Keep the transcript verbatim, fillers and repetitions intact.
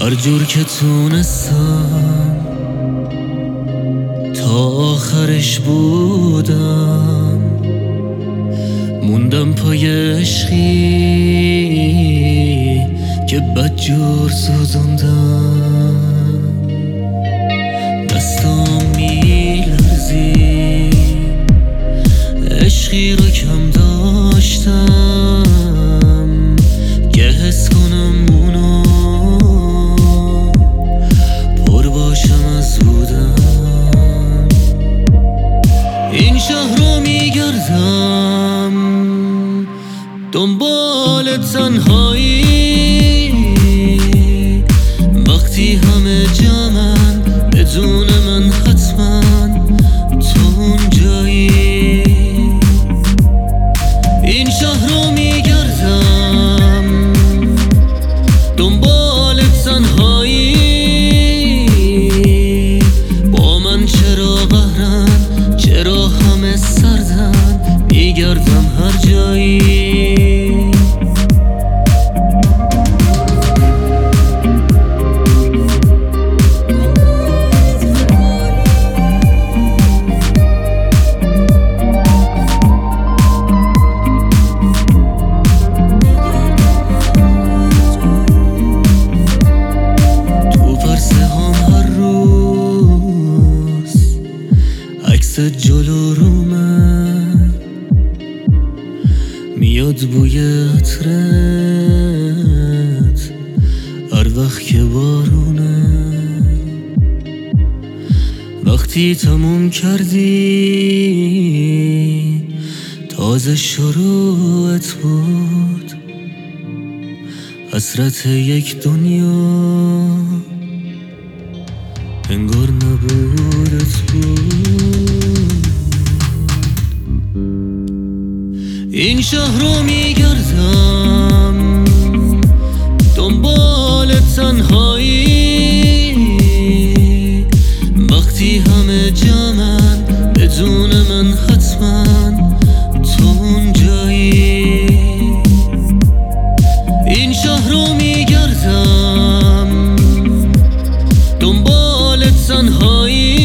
هر جور که تونستم تا آخرش بودم، موندم پای عشقی که بدجور سوزوندم. دستام میلرزی عشقی رو کم داشتم که حس کنم اونو پر باشم از بودم. این شهر رو میگردم دنبال تنهایی، وقتی همه جمعن بدون من حتما تو اونجایی. این شهر رو میگردم دنبال تنهایی، با من چرا قهرن، چرا همه سردن، میگردم هر جایی. جلو رومه میاد بوی عطرت هر وقت که بارونه. وقتی تموم کردی تازه شروعت بود، حسرت یک دنیا انگار نبودت بود. این شهر رو میگردم دنبال تنهایی، وقتی همه جمعن بدون من حتما تو اونجایی. این شهر رو میگردم دنبال تنهایی،